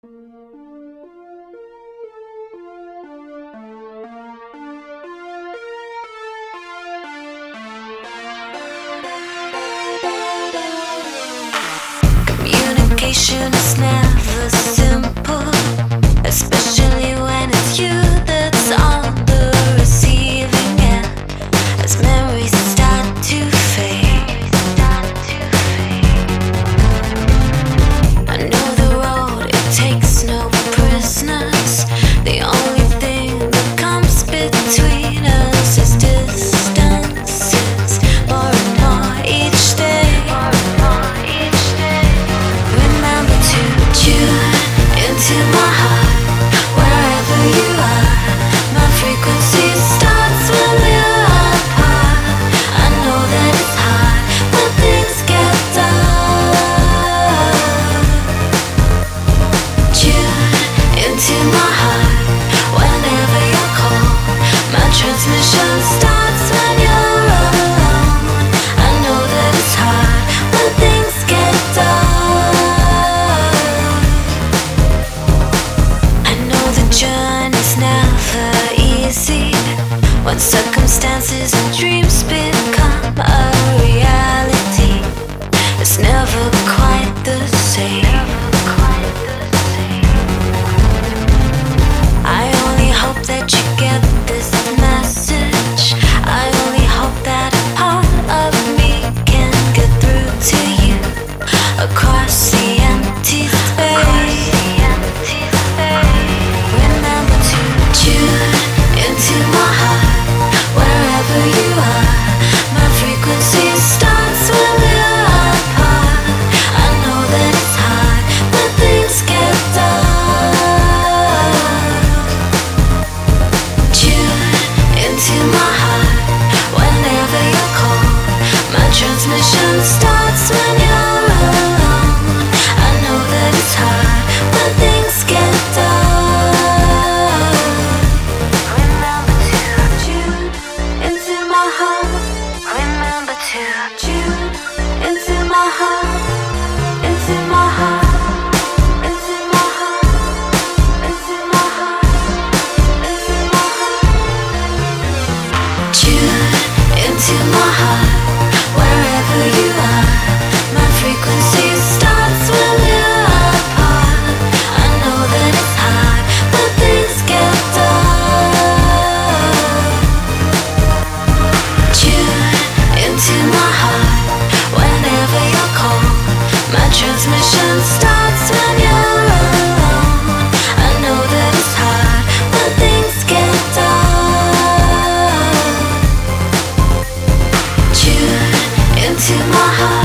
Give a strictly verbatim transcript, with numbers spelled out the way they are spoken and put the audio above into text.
Communication is never simple, especially when it's you that's on the receiving end. As memories start to fade, I know the road, it takes no prisoners. The only thing that comes between us is distances, more and more each day. Remember to tune into my heart, wherever you are. My frequency starts when we're apart. I know that it's hard when things get dark. Tune into my heart whenever you're cold. My transmission starts when you're alone. I know that it's hard when things get dark. I know the journey's never easy when circumstances and dreams become a reality. It's never quite the same. I only hope that you get this message. I only hope that a part of me can get through to you across the empty space. Remember to tune into my heart, wherever you are. My frequency starts when we're apart. I know that it's hard when things get dark. Tune into my heart whenever you're cold. My transmission starts when you're alone. I know that it's hard when things get dark. Remember to tune into my heart. Remember to tune into my heart. Into my heart. Into my heart. Into my heart. Into my heart. Tune into my heart wherever you are. My frequency starts when we're apart. I know that it's hard when things get dark. Tune into my heart whenever you're cold. My transmission starts when you're alone. I know that it's hard when things get dark. Tune into my heart wherever you are. My frequency starts when we're apart. I know that it's hard when things get dark. Tune into my heart whenever you are. My frequency starts when you're alone. I know that it's hard when things get dark. Tune into my heart.